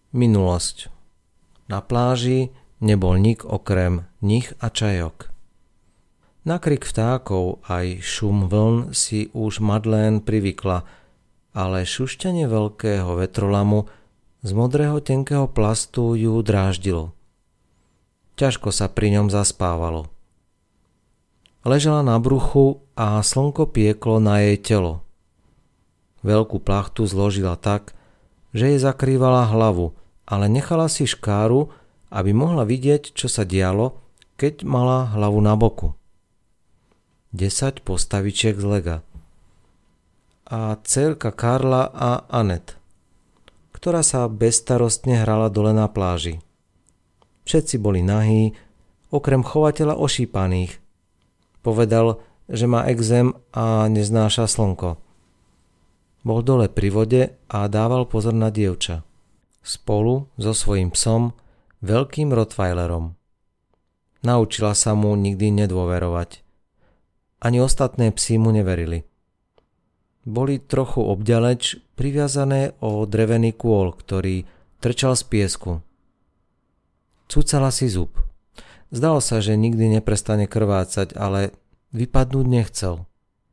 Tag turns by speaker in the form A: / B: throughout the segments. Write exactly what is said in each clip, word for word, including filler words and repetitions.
A: Minulosť. Na pláži nebol nik okrem nich a čajok. Na krik vtákov aj šum vln si už Madeleine privykla, ale šušťanie veľkého vetrolamu z modrého tenkého plastu ju dráždilo. Ťažko sa pri ňom zaspávalo. Ležala na bruchu a slnko pieklo na jej telo. Veľkú plachtu zložila tak, že jej zakrývala hlavu, ale nechala si škáru, aby mohla vidieť, čo sa dialo, keď mala hlavu na boku. Desať postavičiek z lega. A dcérka Karla a Annette, ktorá sa bezstarostne hrala dole na pláži. Všetci boli nahí, okrem chovateľa ošípaných. Povedal, že má exém a neznáša slnko. Bol dole pri vode a dával pozor na dievča. Spolu so svojím psom, veľkým rottweilerom. Naučila sa mu nikdy nedôverovať. Ani ostatné psi mu neverili. Boli trochu obďaleč, priviazané o drevený kôl, ktorý trčal z piesku. Cucala si zub. Zdalo sa, že nikdy neprestane krvácať, ale vypadnúť nechcel.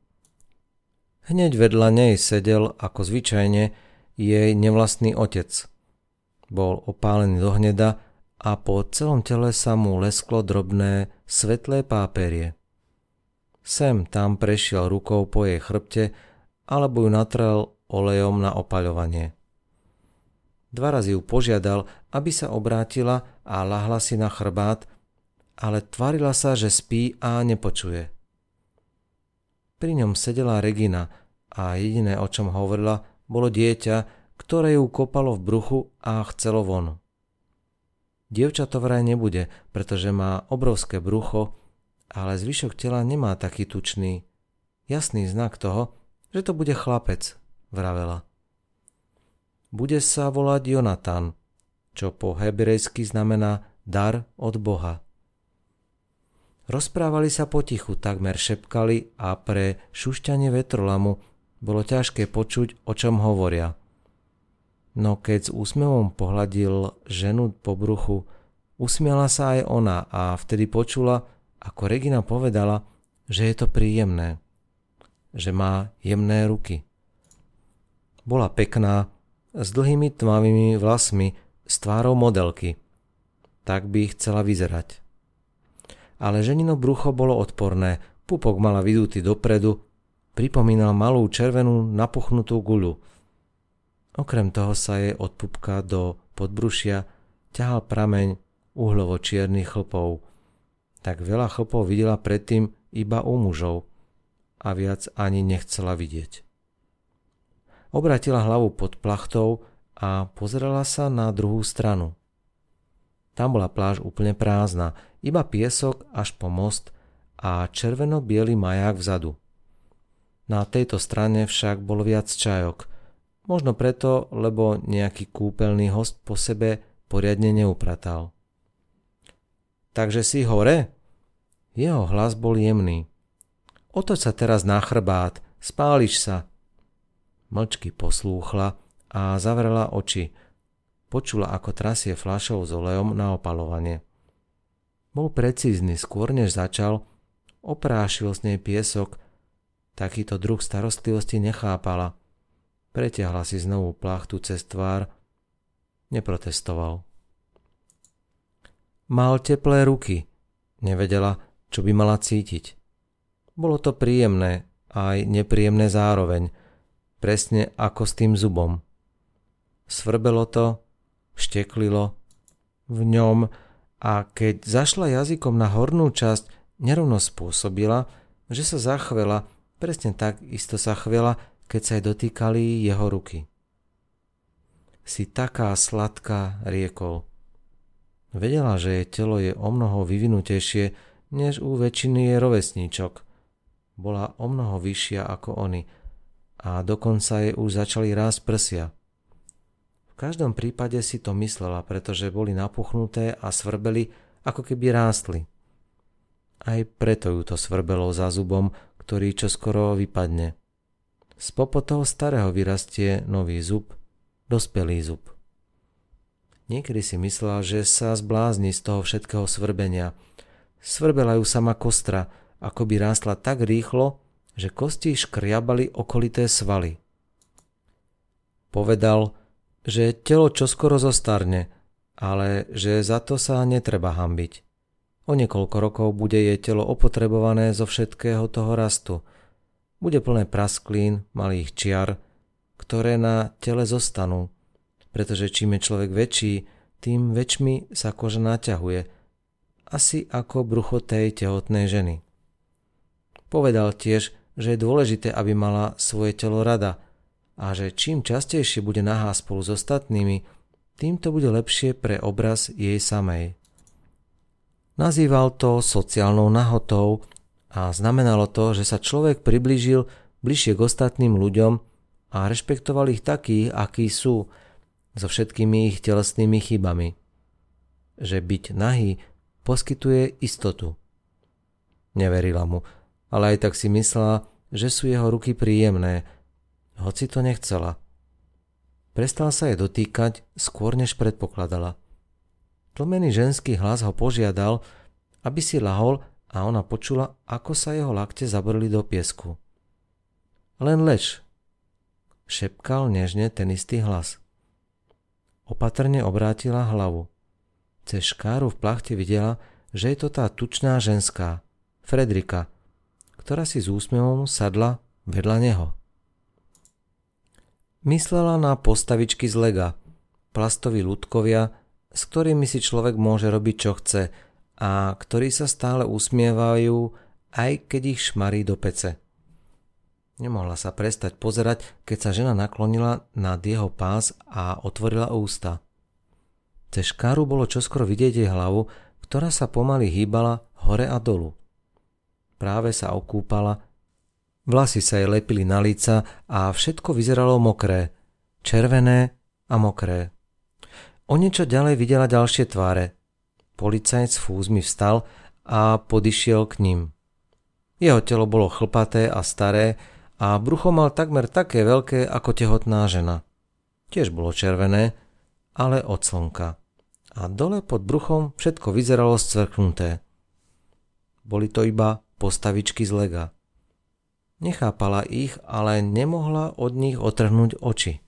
A: Hneď vedľa nej sedel, ako zvyčajne, jej nevlastný otec. Bol opálený do hneda a po celom tele sa mu lesklo drobné, svetlé páperie. Sem tam prešiel rukou po jej chrbte alebo ju natrel olejom na opaľovanie. Dva razy ju požiadal, aby sa obrátila a ľahla si na chrbát, ale tvárila sa, že spí a nepočuje. Pri ňom sedela Regina a jediné, o čom hovorila, bolo dieťa, ktoré ju kopalo v bruchu a chcelo von. Dievča to vraj nebude, pretože má obrovské brucho, ale zvyšok tela nemá taký tučný. Jasný znak toho, že to bude chlapec, vravela. Bude sa volať Jonatan, čo po hebrejsky znamená dar od Boha. Rozprávali sa potichu, takmer šepkali a pre šušťanie vetrolamu bolo ťažké počuť, o čom hovoria. No keď s úsmevom pohľadil ženu po bruchu, usmiala sa aj ona a vtedy počula, ako Regina povedala, že je to príjemné, že má jemné ruky. Bola pekná, s dlhými tmavými vlasmi, s tvárou modelky. Tak by chcela vyzerať. Ale ženino brucho bolo odporné, pupok mala vydutý dopredu, pripomínal malú červenú napuchnutú guľu. Okrem toho sa jej od pupka do podbrušia ťahal prameň uhlovo-čiernych chlpov. Tak veľa chlpov videla predtým iba u mužov a viac ani nechcela vidieť. Obratila hlavu pod plachtou a pozerala sa na druhú stranu. Tam bola pláž úplne prázdna, iba piesok až po most a červeno-biely maják vzadu. Na tejto strane však bolo viac čajok, možno preto, lebo nejaký kúpeľný host po sebe poriadne neupratal. Takže si hore? Jeho hlas bol jemný. Otoč sa teraz na chrbát, spáliš sa. Mlčky poslúchla a zavrela oči. Počula, ako trasie fľašou s olejom na opaľovanie. Bol precízny, skôr než začal, oprášil z nej piesok. Takýto druh starostlivosti nechápala. Pretiahla si znovu plachtu cez tvár. Neprotestoval. Mal teplé ruky. Nevedela, čo by mala cítiť. Bolo to príjemné, aj nepríjemné zároveň. Presne ako s tým zubom. Svrbelo to, šteklilo v ňom a keď zašla jazykom na hornú časť, nerovno spôsobila, že sa zachvela, presne tak isto sa chvela, keď sa jej dotýkali jeho ruky. Si taká sladká, riekol. Vedela, že jej telo je omnoho vyvinutejšie, než u väčšiny jej rovesníčok. Bola omnoho vyššia ako oni a dokonca jej už začali rásť prsia. V každom prípade si to myslela, pretože boli napuchnuté a svrbeli, ako keby rástli. Aj preto ju to svrbelo za zubom, ktorý čoskoro vypadne. Z popotov starého vyrastie nový zub, dospelý zub. Niekedy si myslela, že sa zblázni z toho všetkého svrbenia. Svrbela ju sama kostra, ako by rástla tak rýchlo, že kosti škriabali okolité svaly. Povedal, že telo čoskoro zostarne, ale že za to sa netreba hanbiť. O niekoľko rokov bude jej telo opotrebované zo všetkého toho rastu. Bude plné prasklín, malých čiar, ktoré na tele zostanú, pretože čím je človek väčší, tým väčšmi sa koža naťahuje, asi ako brucho tej tehotnej ženy. Povedal tiež, že je dôležité, aby mala svoje telo rada a že čím častejšie bude nahá spolu s ostatnými, tým to bude lepšie pre obraz jej samej. Nazýval to sociálnou nahotou a znamenalo to, že sa človek priblížil bližšie k ostatným ľuďom a rešpektoval ich takých, akí sú, so všetkými ich telesnými chybami. Že byť nahý poskytuje istotu. Neverila mu, ale aj tak si myslela, že sú jeho ruky príjemné, hoci to nechcela. Prestal sa jej dotýkať skôr, než predpokladala. Tlmený ženský hlas ho požiadal, aby si lahol a ona počula, ako sa jeho lakte zabrali do piesku. Len lež, šepkal nežne ten istý hlas. Opatrne obrátila hlavu. Cez škáru v plachte videla, že je to tá tučná ženská, Fredrika, ktorá si s úsmevom sadla vedľa neho. Myslela na postavičky z lega, plastoví ľudkovia, s ktorými si človek môže robiť čo chce a ktorí sa stále usmievajú, aj keď ich šmarí do pece. Nemohla sa prestať pozerať, keď sa žena naklonila nad jeho pás a otvorila ústa. Cez škáru bolo čoskoro vidieť jej hlavu, ktorá sa pomaly hýbala hore a dolu. Práve sa okúpala, vlasy sa jej lepili na líca a všetko vyzeralo mokré, červené a mokré. O niečo ďalej videla ďalšie tváre. Policajt s fúzmi vstal a podišiel k ním. Jeho telo bolo chlpaté a staré a brucho mal takmer také veľké ako tehotná žena. Tiež bolo červené, ale od slnka. A dole pod bruchom všetko vyzeralo scvrknuté. Boli to iba postavičky z lega. Nechápala ich, ale nemohla od nich otrhnúť oči.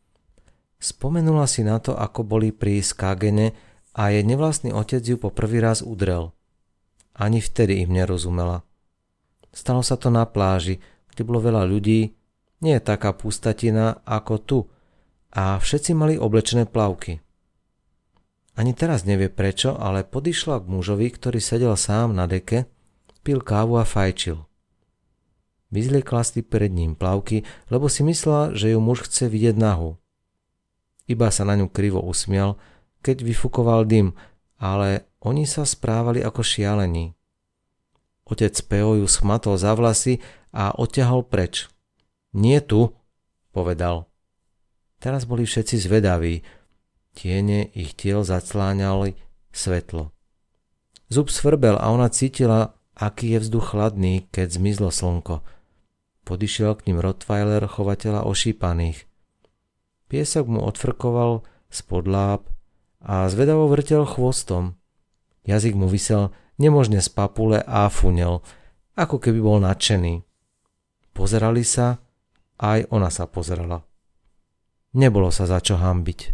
A: Spomenula si na to, ako boli pri Skagene a jej nevlastný otec ju po prvý raz udrel. Ani vtedy im nerozumela. Stalo sa to na pláži, kde bolo veľa ľudí, nie je taká pustatina ako tu, a všetci mali oblečené plavky. Ani teraz nevie prečo, ale podišla k mužovi, ktorý sedel sám na deke, pil kávu a fajčil. Vyzliekla si pred ním plavky, lebo si myslela, že ju muž chce vidieť nahú. Iba sa na ňu krivo usmial, keď vyfukoval dym, ale oni sa správali ako šialení. Otec Peo ju schmatol za vlasy a odťahol preč. Nie tu, povedal. Teraz boli všetci zvedaví. Tiene ich tiel zacláňali svetlo. Zub svrbel a ona cítila, aký je vzduch chladný, keď zmizlo slnko. Podišiel k ním Rottweiler, chovateľa ošípaných. Piesok mu odfrkoval spod láb a zvedavo vrtel chvostom. Jazyk mu visel nemožne z papule a funel, ako keby bol nadšený. Pozerali sa, aj ona sa pozerala. Nebolo sa za čo hanbiť.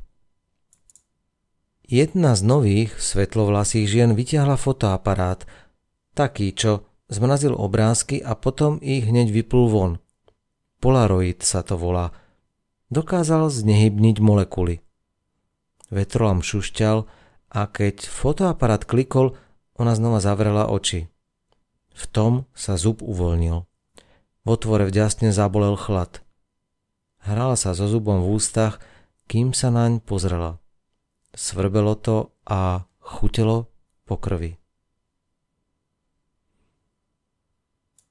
A: Jedna z nových svetlovlasých žien vytiahla fotoaparát, taký, čo zmrazil obrázky a potom ich hneď vyplul von. Polaroid sa to volá. Dokázal znehybniť molekuly. Vetrolam šušťal a keď fotoaparát klikol, ona znova zavrela oči. V tom sa zub uvoľnil. V otvore vďasne zabolel chlad. Hrala sa so zubom v ústach, kým sa naň pozrela. Svrbelo to a chutelo po krvi.